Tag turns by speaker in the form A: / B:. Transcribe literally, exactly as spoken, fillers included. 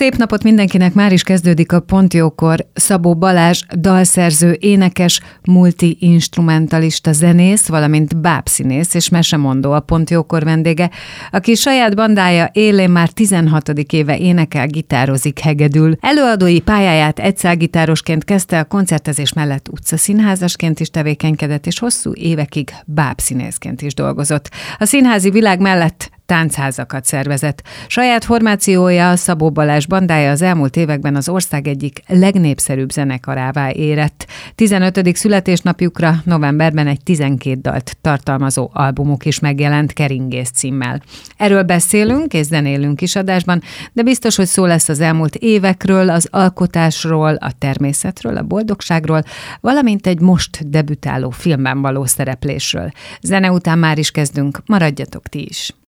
A: Szép napot mindenkinek, már is kezdődik a Pont Jókor. Szabó Balázs, dalszerző, énekes, multi-instrumentalista zenész, valamint bábszínész és mesemondó a Pont Jókor vendége, aki saját bandája élén már tizenhatodik éve énekel, gitározik, hegedül. Előadói pályáját egyszálgitárosként kezdte, a koncertezés mellett utcaszínházasként is tevékenykedett, és hosszú évekig bábszínészként is dolgozott. A színházi világ mellett táncházakat szervezett. Saját formációja, Szabó Balázs bandája az elmúlt években az ország egyik legnépszerűbb zenekarává érett. tizenötödik születésnapjukra novemberben egy tizenkét dalt tartalmazó albumuk is megjelent, Keringész címmel. Erről beszélünk és zenélünk is adásban, de biztos, hogy szó lesz az elmúlt évekről, az alkotásról, a természetről, a boldogságról, valamint egy most debütáló filmben való szereplésről. Zene után már is kezdünk, maradjatok ti is!